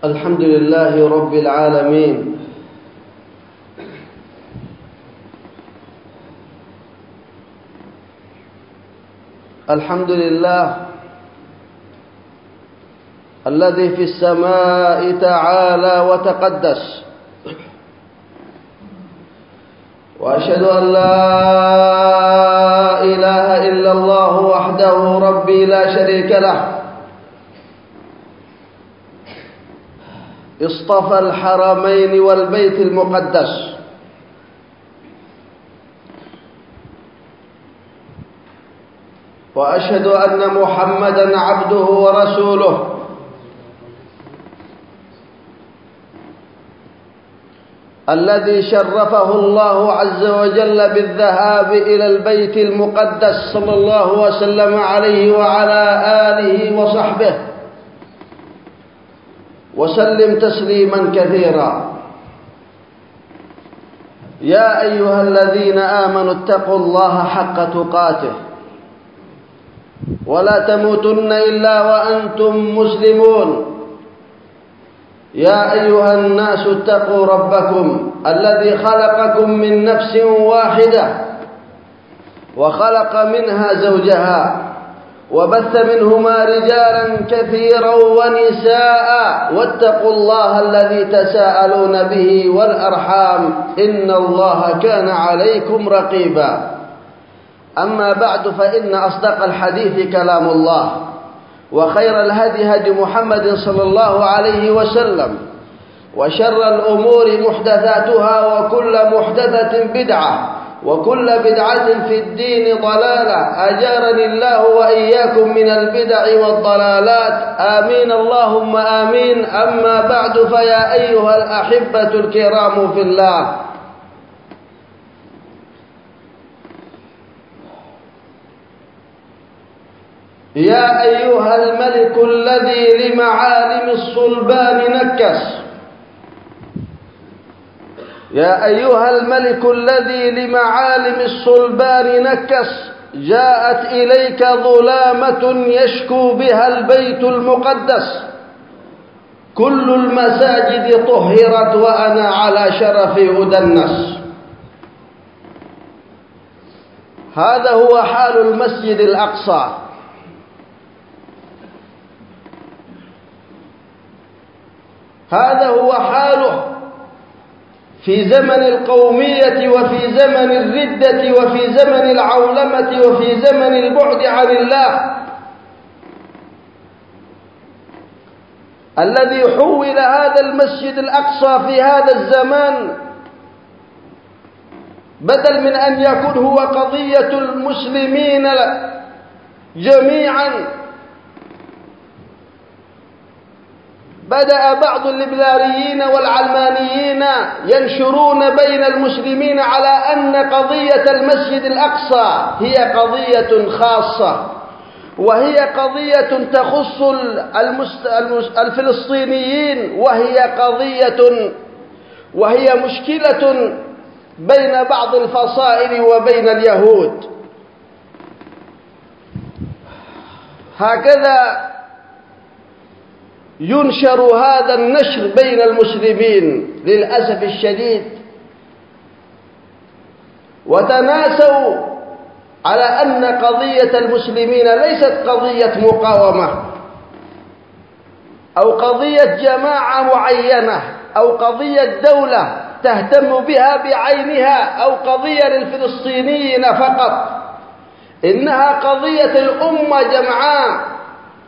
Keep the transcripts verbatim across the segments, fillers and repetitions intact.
الحمد لله رب العالمين الحمد لله الذي في السماء تعالى وتقدس، وأشهد أن لا إله إلا الله وحده ربي لا شريك له، اصطفى الحرمين والبيت المقدس، وأشهد أن محمدا عبده ورسوله الذي شرفه الله عز وجل بالذهاب إلى البيت المقدس صلى الله وسلم عليه وعلى آله وصحبه وسلم تسليما كثيرا. يا أيها الذين آمنوا اتقوا الله حق تقاته ولا تموتن إلا وأنتم مسلمون. يا أيها الناس اتقوا ربكم الذي خلقكم من نفس واحدة وخلق منها زوجها وبث منهما رجالا كثيرا ونساء، واتقوا الله الذي تساءلون به والأرحام إن الله كان عليكم رقيبا. أما بعد، فإن أصدق الحديث كلام الله، وخير الهدي هدي محمد صلى الله عليه وسلم، وشر الأمور محدثاتها، وكل محدثة بدعة، وكل بدعة في الدين ضلالة. أجارني الله وإياكم من البدع والضلالات، آمين اللهم آمين. أما بعد، فيا أيها الأحبة الكرام في الله، يا أيها الملك الذي لمعالم الصلبان نكس، يا أيها الملك الذي لمعالم الصلبان نكس، جاءت إليك ظلامة يشكو بها البيت المقدس، كل المساجد طهرت وأنا على شرفي أدنس. هذا هو حال المسجد الأقصى. هذا هو حاله في زمن القومية، وفي زمن الردة، وفي زمن العولمة، وفي زمن البعد عن الله، الذي حول هذا المسجد الأقصى في هذا الزمان، بدل من أن يكون هو قضية المسلمين جميعا، بدأ بعض الليبراليين والعلمانيين ينشرون بين المسلمين على أن قضية المسجد الأقصى هي قضية خاصة، وهي قضية تخص الفلسطينيين، وهي قضية وهي مشكلة بين بعض الفصائل وبين اليهود. هكذا ينشر هذا النشر بين المسلمين للأسف الشديد، وتناسوا على أن قضية المسلمين ليست قضية مقاومة أو قضية جماعة معينة أو قضية دولة تهتم بها بعينها أو قضية للفلسطينيين فقط، إنها قضية الأمة جمعاء.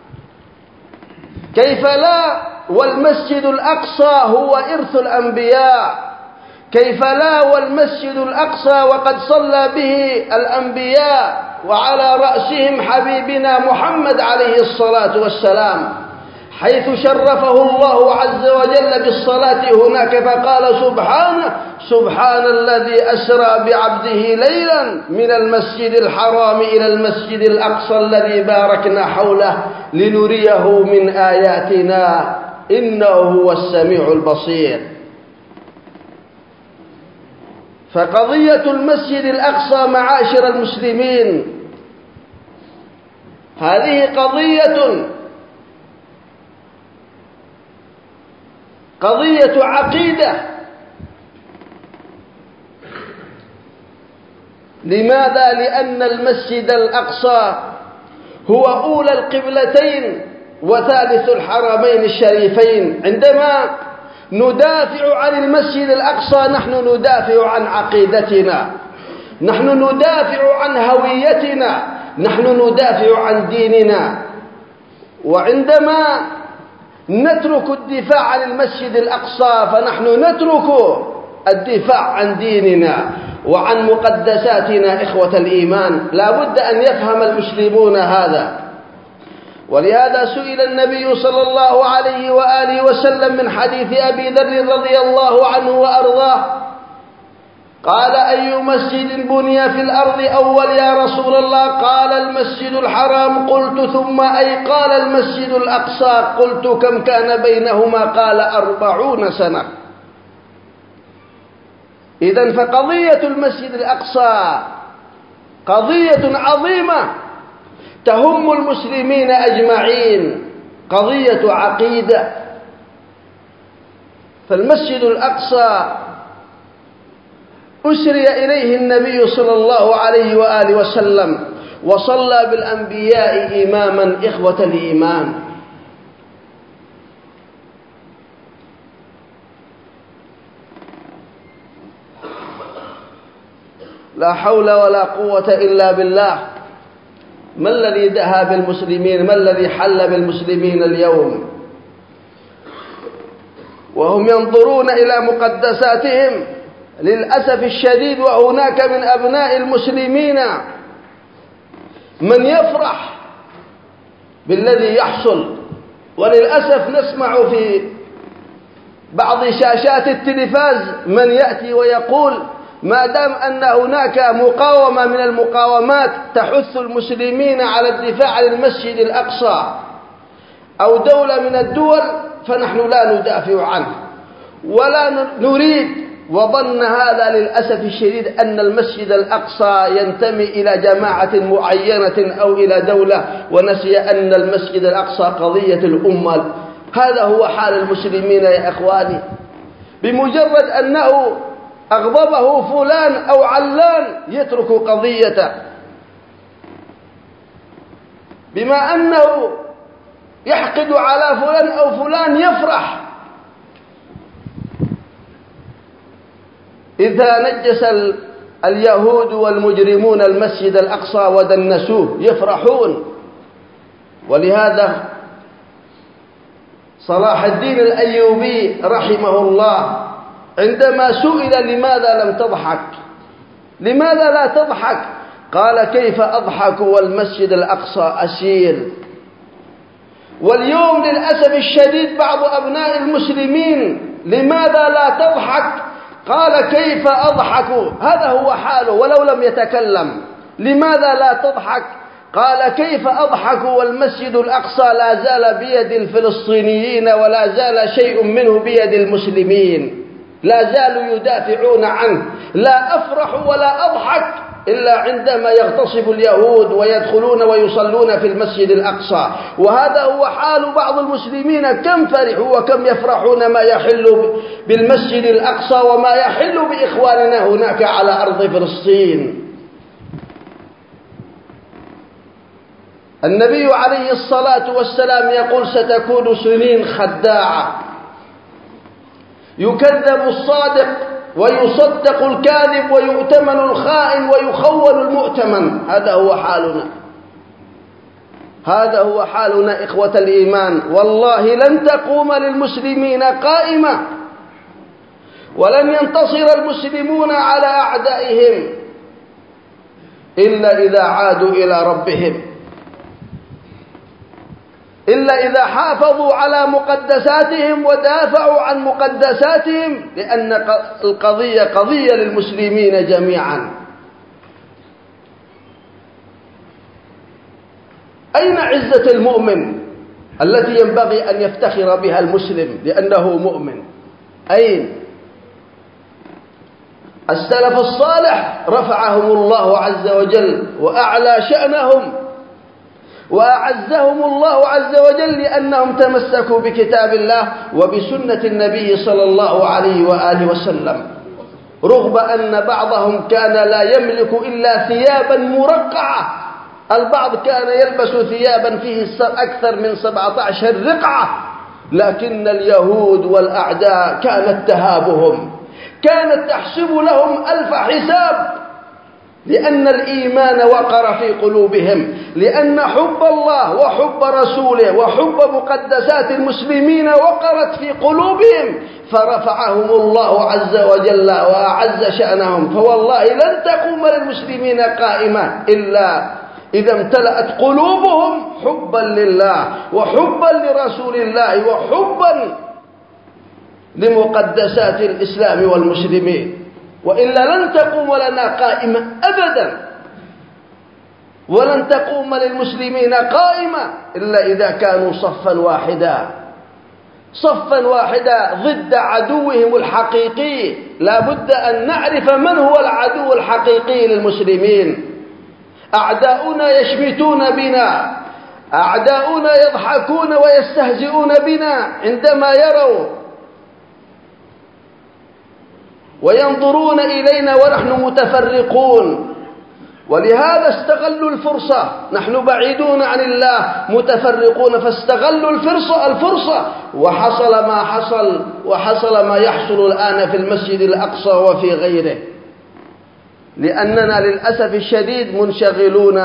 كيف لا والمسجد الأقصى هو إرث الأنبياء؟ كيف لا والمسجد الأقصى وقد صلى به الأنبياء وعلى رأسهم حبيبنا محمد عليه الصلاة والسلام، حيث شرفه الله عز وجل بالصلاة هناك فقال سبحانه: سبحان الذي أسرى بعبده ليلا من المسجد الحرام إلى المسجد الأقصى الذي باركنا حوله لنريه من آياتنا إنه هو السميع البصير. فقضية المسجد الأقصى معاشر المسلمين هذه قضية قضية عقيدة. لماذا؟ لأن المسجد الأقصى هو أولى القبلتين وثالث الحرمين الشريفين. عندما ندافع عن المسجد الأقصى نحن ندافع عن عقيدتنا، نحن ندافع عن هويتنا، نحن ندافع عن ديننا. وعندما نترك الدفاع عن المسجد الأقصى فنحن نترك الدفاع عن ديننا وعن مقدساتنا. إخوة الإيمان، لا بد أن يفهم المسلمون هذا. ولهذا سئل النبي صلى الله عليه وآله وسلم من حديث أبي ذر رضي الله عنه وأرضاه قال: أي مسجد بني في الأرض أول يا رسول الله؟ قال: المسجد الحرام. قلت: ثم أي؟ قال: المسجد الأقصى. قلت: كم كان بينهما؟ قال: أربعون سنة. إذن فقضية المسجد الأقصى قضية عظيمة تهم المسلمين أجمعين، قضية عقيدة. فالمسجد الأقصى أسري إليه النبي صلى الله عليه وآله وسلم وصلى بالأنبياء إماما. إخوة الإيمان، لا حول ولا قوة إلا بالله. ما الذي دها بالمسلمين؟ ما الذي حل بالمسلمين اليوم وهم ينظرون إلى مقدساتهم؟ للأسف الشديد وهناك من أبناء المسلمين من يفرح بالذي يحصل. وللأسف نسمع في بعض شاشات التلفاز من يأتي ويقول: ما دام أن هناك مقاومة من المقاومات تحث المسلمين على الدفاع عن المسجد الأقصى أو دولة من الدول فنحن لا ندافع عنه ولا نريد. وظن هذا للأسف الشديد أن المسجد الأقصى ينتمي إلى جماعة معينة أو إلى دولة، ونسي أن المسجد الأقصى قضية الأمة. هذا هو حال المسلمين يا إخواني. بمجرد أنه أغضبه فلان أو علان يترك قضيته، بما أنه يحقد على فلان أو فلان يفرح. إذا نجس اليهود والمجرمون المسجد الأقصى ودنسوه يفرحون. ولهذا صلاح الدين الأيوبي رحمه الله عندما سئل: لماذا لم تضحك؟ لماذا لا تضحك؟ قال: كيف أضحك والمسجد الأقصى أسير؟ واليوم للأسف الشديد بعض أبناء المسلمين: لماذا لا تضحك؟ قال: كيف أضحك؟ هذا هو حاله ولو لم يتكلم. لماذا لا تضحك؟ قال: كيف أضحك والمسجد الأقصى لا زال بيد الفلسطينيين ولا زال شيء منه بيد المسلمين، لا زالوا يدافعون عنه. لا أفرح ولا أضحك إلا عندما يغتصب اليهود ويدخلون ويصلون في المسجد الأقصى. وهذا هو حال بعض المسلمين، كم فرحوا وكم يفرحون ما يحل بالمسجد الأقصى وما يحل بإخواننا هناك على أرض فلسطين. النبي عليه الصلاة والسلام يقول: ستكون سنين خداعة، يكذب الصادق ويصدق الكاذب ويؤتمن الخائن ويخون المؤتمن. هذا هو حالنا، هذا هو حالنا إخوة الإيمان. والله لن تقوم للمسلمين قائمة ولن ينتصر المسلمون على أعدائهم إلا إذا عادوا إلى ربهم، إلا إذا حافظوا على مقدساتهم ودافعوا عن مقدساتهم، لأن القضية قضية للمسلمين جميعا. أين عزة المؤمن التي ينبغي أن يفتخر بها المسلم لأنه مؤمن؟ أين؟ السلف الصالح رفعهم الله عز وجل وأعلى شأنهم، وأعزهم الله عز وجل لأنهم تمسكوا بكتاب الله وبسنة النبي صلى الله عليه وآله وسلم، رغم أن بعضهم كان لا يملك إلا ثيابا مرقعة. البعض كان يلبس ثيابا فيه أكثر من سبعة عشر رقعة، لكن اليهود والأعداء كانت تهابهم، كانت تحسب لهم ألف حساب، لأن الإيمان وقر في قلوبهم، لأن حب الله وحب رسوله وحب مقدسات المسلمين وقرت في قلوبهم، فرفعهم الله عز وجل وأعز شأنهم. فوالله لن تقوم للمسلمين قائمة إلا إذا امتلأت قلوبهم حبا لله وحبا لرسول الله وحبا لمقدسات الإسلام والمسلمين، وإلا لن تقوم لنا قائمة أبدا، ولن تقوم للمسلمين قائمة إلا إذا كانوا صفا واحدا، صفا واحدا ضد عدوهم الحقيقي. لا بد أن نعرف من هو العدو الحقيقي للمسلمين. أعداؤنا يشمتون بنا، أعداؤنا يضحكون ويستهزئون بنا عندما يروا وينظرون إلينا ونحن متفرقون، ولهذا استغلوا الفرصة. نحن بعيدون عن الله متفرقون، فاستغلوا الفرصة الفرصة وحصل ما حصل، وحصل ما يحصل الآن في المسجد الأقصى وفي غيره، لأننا للأسف الشديد منشغلون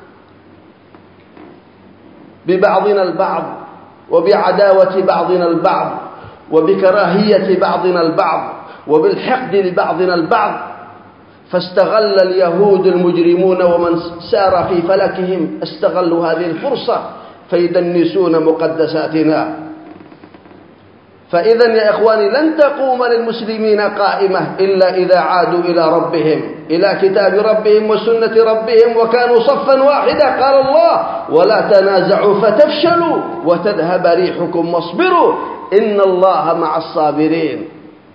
ببعضنا البعض وبعداوة بعضنا البعض وبكراهية بعضنا البعض وبالحقد لبعضنا البعض. فاستغل اليهود المجرمون ومن سار في فلكهم استغلوا هذه الفرصة فيدنسون مقدساتنا. فإذا يا إخواني لن تقوم للمسلمين قائمة إلا إذا عادوا إلى ربهم، إلى كتاب ربهم وسنة ربهم، وكانوا صفا واحدا. قال الله: ولا تنازعوا فتفشلوا وتذهب ريحكم واصبروا إن الله مع الصابرين.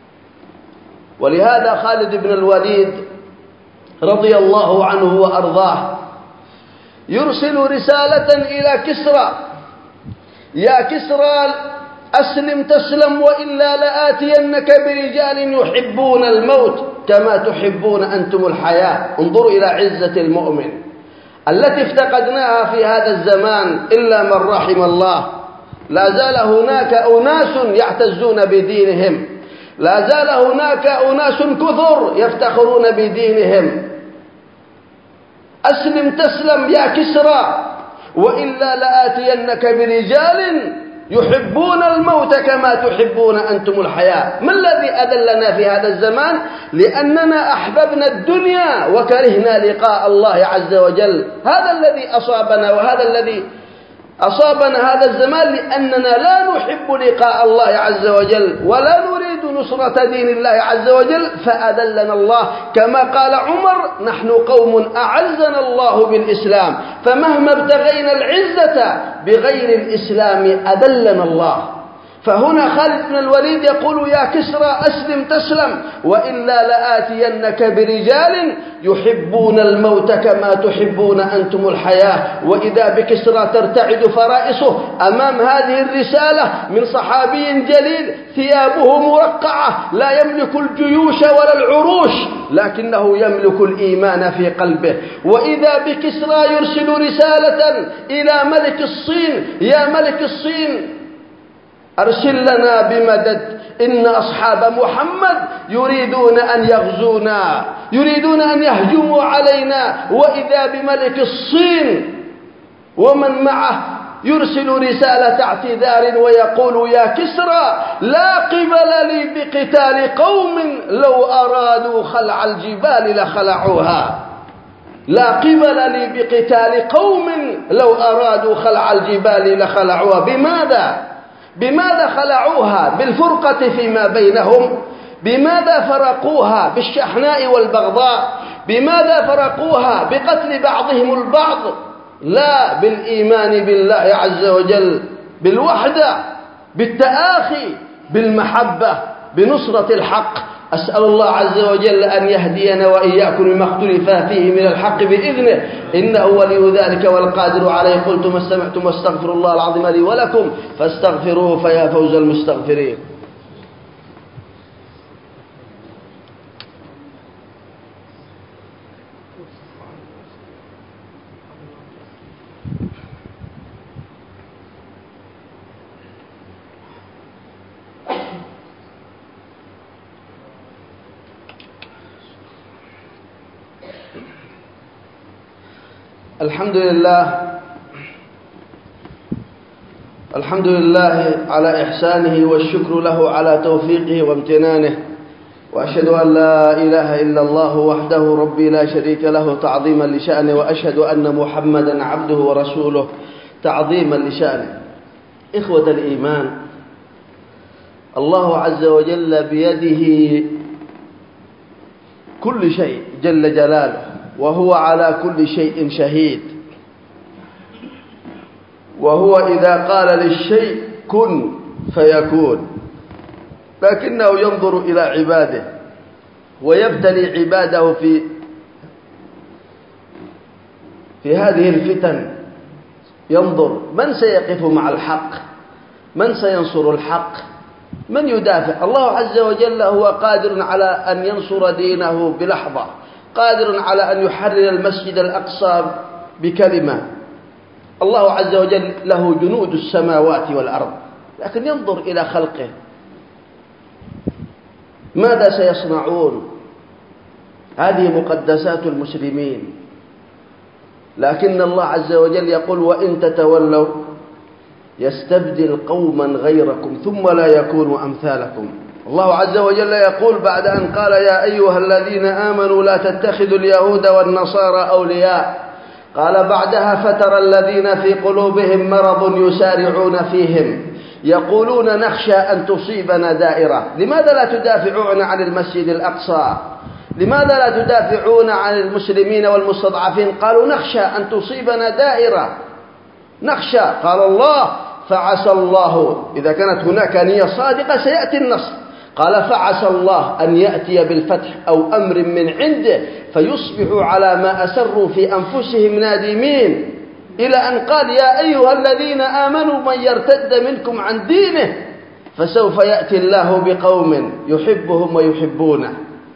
ولهذا خالد بن الوليد رضي الله عنه وأرضاه يرسل رسالة إلى كسرى: يا كسرى أسلم تسلم وإلا لآتينك برجال يحبون الموت كما تحبون أنتم الحياة. انظروا إلى عزة المؤمن التي افتقدناها في هذا الزمان إلا من رحم الله. لا زال هناك أناس يعتزون بدينهم، لا زال هناك أناس كثر يفتخرون بدينهم. أسلم تسلم يا كسرى وإلا لآتينك برجال يحبون الموت كما تحبون أنتم الحياة. ما الذي أذلنا في هذا الزمان؟ لأننا أحببنا الدنيا وكرهنا لقاء الله عز وجل. هذا الذي أصابنا، وهذا الذي أصابنا هذا الزمان، لأننا لا نحب لقاء الله عز وجل ولا نريد نصرة دين الله عز وجل، فأذلنا الله. كما قال عمر: نحن قوم أعزنا الله بالإسلام، فمهما ابتغينا العزة بغير الإسلام أذلنا الله. فهنا خالد بن الوليد يقول: يا كسرى أسلم تسلم وإلا لآتينك برجال يحبون الموت كما تحبون أنتم الحياة. وإذا بكسرى ترتعد فرائصه أمام هذه الرسالة من صحابي جليل ثيابه مرقعة، لا يملك الجيوش ولا العروش، لكنه يملك الإيمان في قلبه. وإذا بكسرى يرسل رسالة إلى ملك الصين: يا ملك الصين أرسل لنا بمدد، إن أصحاب محمد يريدون أن يغزونا، يريدون أن يهجموا علينا. وإذا بملك الصين ومن معه يرسل رسالة اعتذار ويقول: يا كسرى لا قبل لي بقتال قوم لو أرادوا خلع الجبال لخلعوها. لا قبل لي بقتال قوم لو أرادوا خلع الجبال لخلعوها. بماذا؟ بماذا خلعوها؟ بالفرقة فيما بينهم. بماذا فرقوها؟ بالشحناء والبغضاء. بماذا فرقوها؟ بقتل بعضهم البعض. لا، بالإيمان بالله عز وجل، بالوحدة، بالتآخي، بالمحبة، بنصرة الحق. أسأل الله عز وجل أن يهدينا وإياكم لما اختلف فيه من الحق بإذنه، إنه ولي ذلك والقادر عليه. قلت ما استمعتم واستغفر الله العظيم لي ولكم فاستغفروه فيا فوز المستغفرين. الحمد لله الحمد لله على إحسانه والشكر له على توفيقه وامتنانه، وأشهد أن لا إله إلا الله وحده ربي لا شريك له تعظيما لشأنه، وأشهد أن محمدا عبده ورسوله تعظيما لشأنه. إخوة الإيمان، الله عز وجل بيده كل شيء جل جلاله، وهو على كل شيء شهيد، وهو إذا قال للشيء كن فيكون، لكنه ينظر إلى عباده ويبتلي عباده في في هذه الفتن، ينظر من سيقف مع الحق، من سينصر الحق، من يدافع. الله عز وجل هو قادر على أن ينصر دينه بلحظة، قادر على أن يحرر المسجد الأقصى بكلمة. الله عز وجل له جنود السماوات والأرض، لكن ينظر إلى خلقه ماذا سيصنعون. هذه مقدسات المسلمين، لكن الله عز وجل يقول وإن تتولوا يستبدل قوما غيركم ثم لا يكونوا أمثالكم. الله عز وجل يقول بعد أن قال يا أيها الذين آمنوا لا تتخذوا اليهود والنصارى أولياء، قال بعدها فترى الذين في قلوبهم مرض يسارعون فيهم يقولون نخشى أن تصيبنا دائرة. لماذا لا تدافعون عن المسجد الأقصى؟ لماذا لا تدافعون عن المسلمين والمستضعفين؟ قالوا نخشى أن تصيبنا دائرة، نخشى. قال الله فعسى الله، إذا كانت هناك نية صادقة سيأتي النصر. قال فعسى الله أن يأتي بالفتح أو أمر من عنده فيصبحوا على ما أسروا في أنفسهم نادمين، إلى أن قال يا أيها الذين آمنوا من يرتد منكم عن دينه فسوف يأتي الله بقوم يحبهم ويحبونه،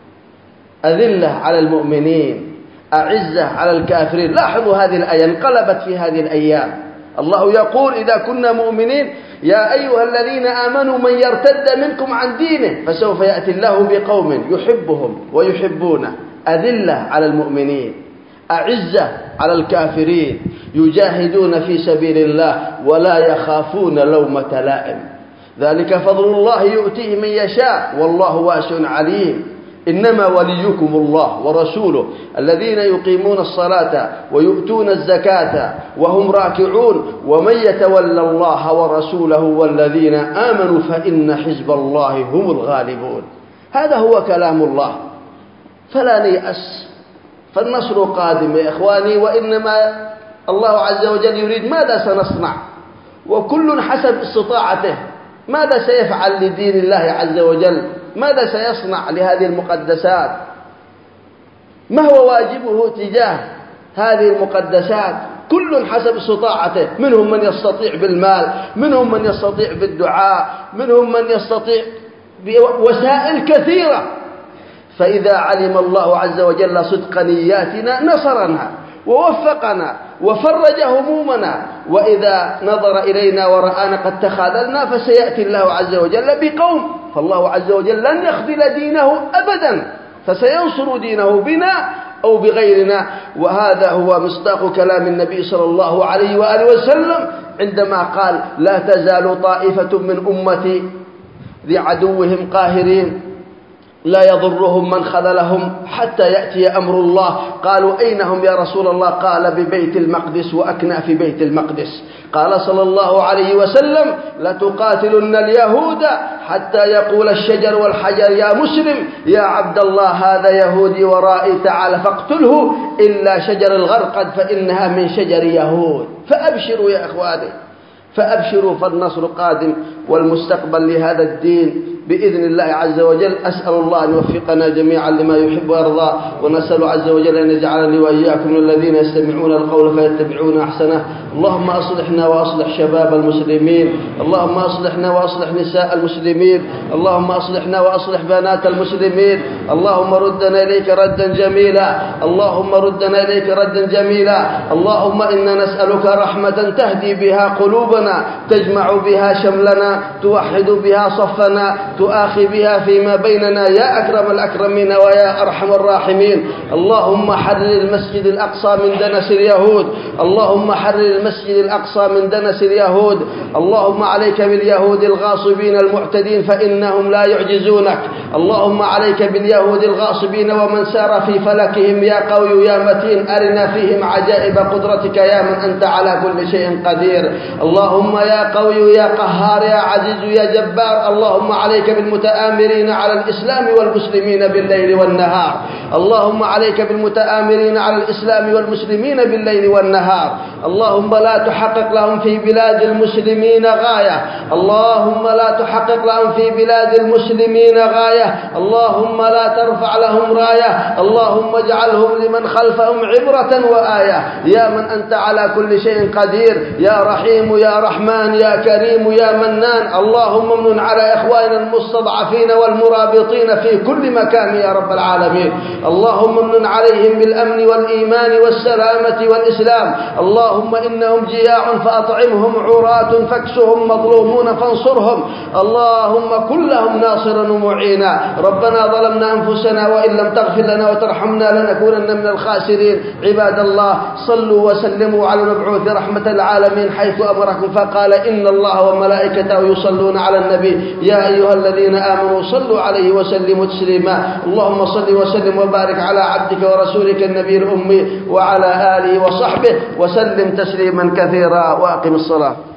أذلة على المؤمنين أعزة على الكافرين. لاحظوا هذه الآية انقلبت في هذه الأيام. الله يقول إذا كنا مؤمنين يا أيها الذين آمنوا من يرتد منكم عن دينه فسوف يأتي الله بقوم يحبهم ويحبونه، أذلة على المؤمنين أعزة على الكافرين، يجاهدون في سبيل الله ولا يخافون لومة لائم. ذلك فضل الله يؤتيه من يشاء والله واسع عليم. إنما وليكم الله ورسوله الذين يقيمون الصلاة ويؤتون الزكاة وهم راكعون ومن يتولى الله ورسوله والذين آمنوا فإن حزب الله هم الغالبون. هذا هو كلام الله، فلا نيأس، فالنصر قادم يا إخواني. وإنما الله عز وجل يريد ماذا سنصنع، وكل حسب استطاعته ماذا سيفعل لدين الله عز وجل، ماذا سيصنع لهذه المقدسات، ما هو واجبه تجاه هذه المقدسات. كل حسب استطاعته، منهم من يستطيع بالمال، منهم من يستطيع بالدعاء، منهم من يستطيع بوسائل كثيرة. فإذا علم الله عز وجل صدق نياتنا نصرنا ووفقنا وفرج همومنا، وإذا نظر إلينا ورآنا قد تخاذلنا فسيأتي الله عز وجل بقوم، فالله عز وجل لن يخذل دينه أبدا، فسينصر دينه بنا أو بغيرنا. وهذا هو مصداق كلام النبي صلى الله عليه وآله وسلم عندما قال لا تزال طائفة من أمتي لعدوهم قاهرين لا يضرهم من خذلهم حتى يأتي أمر الله. قالوا أين هم يا رسول الله؟ قال ببيت المقدس وأكناف بيت المقدس. قال صلى الله عليه وسلم لتقاتلن اليهود حتى يقول الشجر والحجر يا مسلم يا عبد الله هذا يهودي ورائي تعال فاقتله إلا شجر الغرقد فإنها من شجر يهود. فأبشروا يا إخواني، فأبشروا، فالنصر قادم والمستقبل لهذا الدين بإذن الله عز وجل. أسأل الله أن يوفقنا جميعا لما يحب ويرضى، ونسأل عز وجل أن يجعلني وإياكم من الذين يستمعون القول فيتبعون أحسنه. اللهم أصلحنا وأصلح شباب المسلمين، اللهم أصلحنا وأصلح نساء المسلمين، اللهم أصلحنا وأصلح بنات المسلمين، اللهم ردنا إليك ردا جميلا، اللهم ردنا إليك ردا جميلا. اللهم إنا نسألك رحمة تهدي بها قلوبنا، تجمع بها شملنا، توحد بها صفنا، تؤاخي بها فيما بيننا يا أكرم الأكرمين ويا أرحم الراحمين. اللهم حرر المسجد الأقصى من دنس اليهود، اللهم حرر المسجد الأقصى من دنس اليهود. اللهم عليك باليهود الغاصبين المعتدين فإنهم لا يعجزونك، اللهم عليك باليهود الغاصبين ومن سار في فلكهم يا قوي يا متين، أرنا فيهم عجائب قدرتك يا من أنت على كل شيء قدير. اللهم يا قوي يا قهار يا عزيز يا جبار، اللهم عليك بالمتآمرين على الإسلام والمسلمين بالليل والنهار، اللهم عليك بالمتآمرين على الإسلام والمسلمين بالليل والنهار. اللهم لا تحقق لهم في بلاد المسلمين غاية، اللهم لا تحقق لهم في بلاد المسلمين غاية، اللهم لا ترفع لهم راية، اللهم اجعلهم لمن خلفهم عبرة وآية يا من أنت على كل شيء قدير، يا رحيم يا رحمن يا كريم يا منان. اللهم امن على إخواننا المستضعفين والمرابطين في كل مكان يا رب العالمين، اللهم امن عليهم بالأمن والإيمان والسلامة والإسلام. اللهم إنهم جياع فأطعمهم، عراة فاكسهم، مظلومون فانصرهم، اللهم كن لهم ناصرا ومعينا. ربنا ظلمنا أنفسنا وإن لم تغفر لنا وترحمنا لنكونن من الخاسرين. عباد الله صلوا وسلموا على المبعوث رحمة العالمين حيث أمركم فقال إن الله وملائكته يصلون على النبي يا أيها الذين آمنوا صلوا عليه وسلموا تسليما. اللهم صل وسلم وبارك على عبدك ورسولك النبي الأمي وعلى آله وصحبه وسلم تسليما كثيرا. وأقم الصلاة.